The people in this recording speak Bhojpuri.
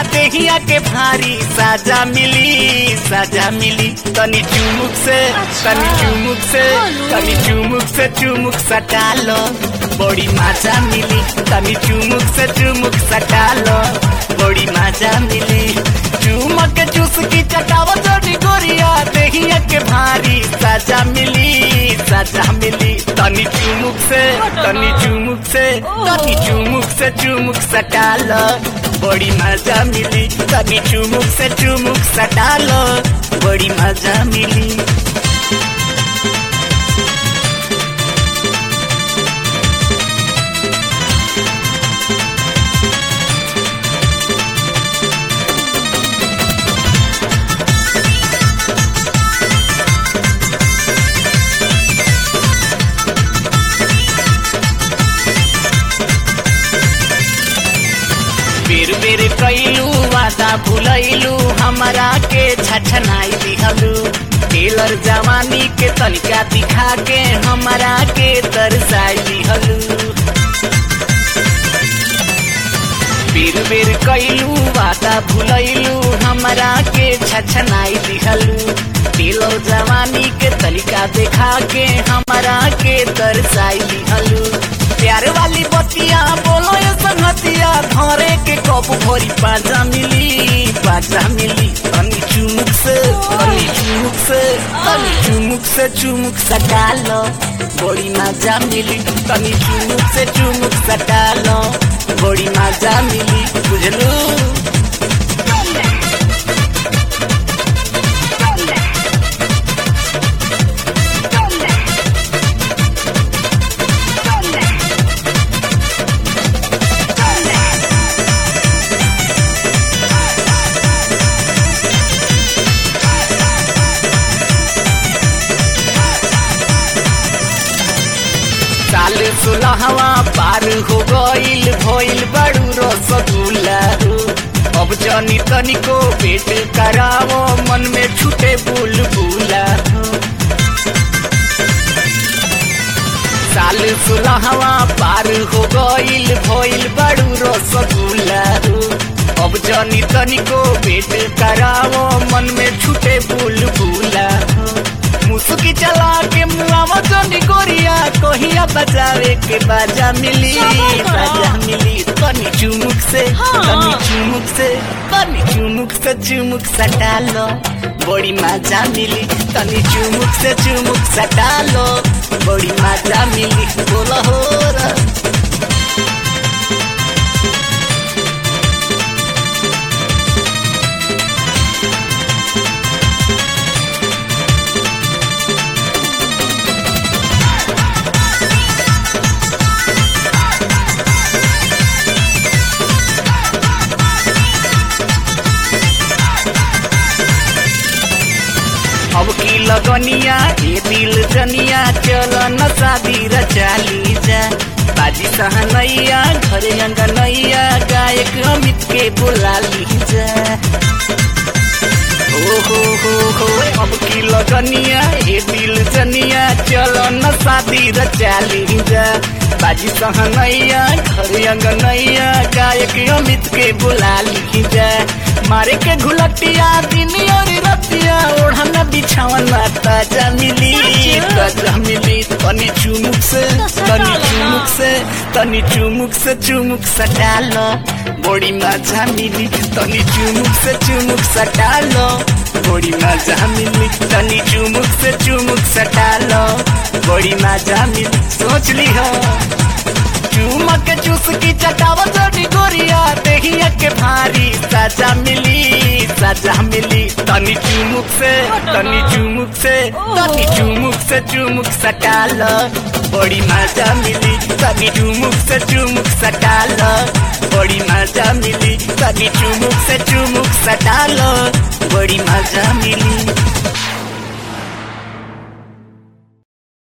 देहिया के भारी साजा मिली तनी चुमुक से चुमुक सटालो बड़ी मजा मिली तनी चुमुक से चुमुक सटालो बड़ी मजा मिली चुमक चुस्की चटावा जोड़ी गोरिया देहिया के भारी साजा मिली तनी चुमुक से चुमुक सटालो बड़ी मजा मिली तनी चुमुक से चुमुक सटालो बड़ी मजा मिली। बेर कैलू वादा भुलैलू हमरा के छछनाई दिहलू टेलर जवानी के तनिका दिखा के हमरा के तरसाई दिहलू बेर कैलू वादा भुलैलू हमरा के छछनाई दिहलू टेलर जवानी के तनिका दिखा के हमरा के तरसाई दिहलू प्यार वाली बतिया बोलो ये संगतिया धरे के कप भरी पाजा मिली तनी चुमुक से चुमुक सटालो बड़ी मजा मिली तनी चुमुक सटालो बड़ी मजा मिली बुझलू। साल 16वां पार हो गईल भइल बड़ू रसगुल्ला अब जनी तनिको पेट करावो मन में छूटे बुलबुला साल 16वां पार हो गईल भइल बड़ू रसगुल्ला अब जनी तनिको पेट करावो मन में छूटे बुलबुला मुस्की चला के मुआवा जनी गोरिया कहिया बजावे के बाजा मिली तनी चुमुक से चुमुक सटालो बड़ी मजा मिली तनी चुमुक सटालो बड़ी मजा मिली बोलो हो रा। अब की लगनिया ये दिल जनिया चल न शादी रचाली जा बाजी सहनैया घरे अंगनैया गायक अमित के बुला ली जा हो अब की लगनिया ये दिल जनिया चल न शादी रचाली जा बाजी सहनैया घरे अंगनैया गायक अमित के बुला ली जा मारे के घुलटिया दिन और रतिया ओढ़ना बिछावना ताजा मिली तनी चुमुक से चुमुक सटालो बड़ी मजा मिली तनी चुमुक सटालो बड़ी मजा मिली तनी चुमुक सटालो बड़ी मजा मिली सोच ली हो चुमक चुस्की चटावा जोड़ी गोरिया देहिया के भारी साजा मिली तनी चुमुक से चुमुक सटालो बड़ी मजा मिली तनी चुमुक सटालो बड़ी मजा मिली तनी चुमुक सटालो बड़ी मजा मिली।